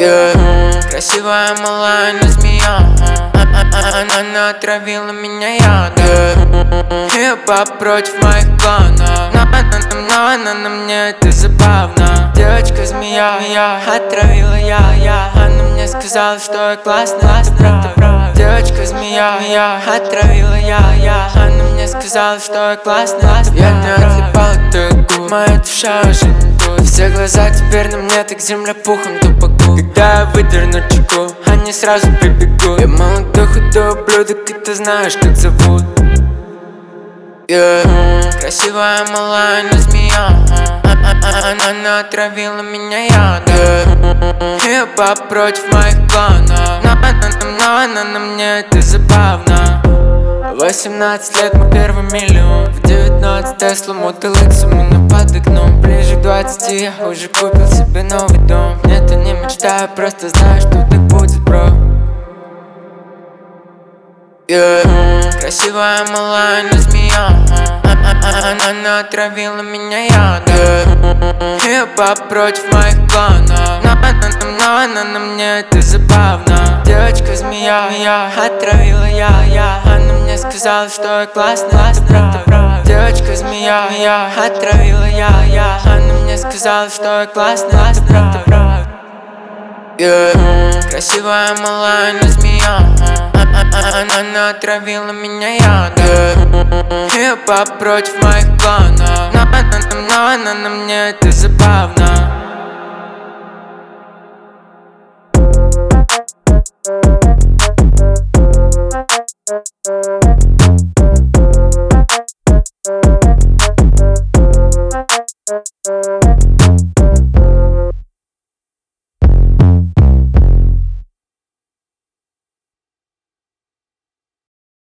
Красивая малая, но змея. Она отравила меня ядом. Хип-хоп против моих планов. Но она на мне, это забавно. Девочка-змея, отравила я. Она мне сказала, что я классная, это правда. Девочка-змея, отравила я. Она мне сказала, что я классная, это правда. Я не отлипал от твоих губ, моя душа уже не тут. Все глаза теперь на мне, так земля пухом тупоку. Когда я выдерну чеку, они сразу прибегут. Я молодой худой ублюдок, и ты знаешь, как зовут. Красивая малая, но змея. Она отравила меня ядом. Хип-хоп против моих планов. Но она на мне, это забавно. 18 лет, мой первый миллион. В 19 Тесла, Model X у меня под окном. Ближе к 20 я уже купил себе новый дом. Нет, я не мечтаю, просто знаю, что так будет, бро. Красивая малая, но змея. Она отравила меня ядом. Хип-хоп против моих планов. Но она на мне, это забавно. Девочка-змея, отравила я. Она мне сказала, что я классная, это правда. Девочка-змея, отравила я. Она мне сказала, что я классная, это правда. Красивая малая, но змея. Она отравила меня ядом. Хип-хоп против моих планов. Но она на мне, это забавно.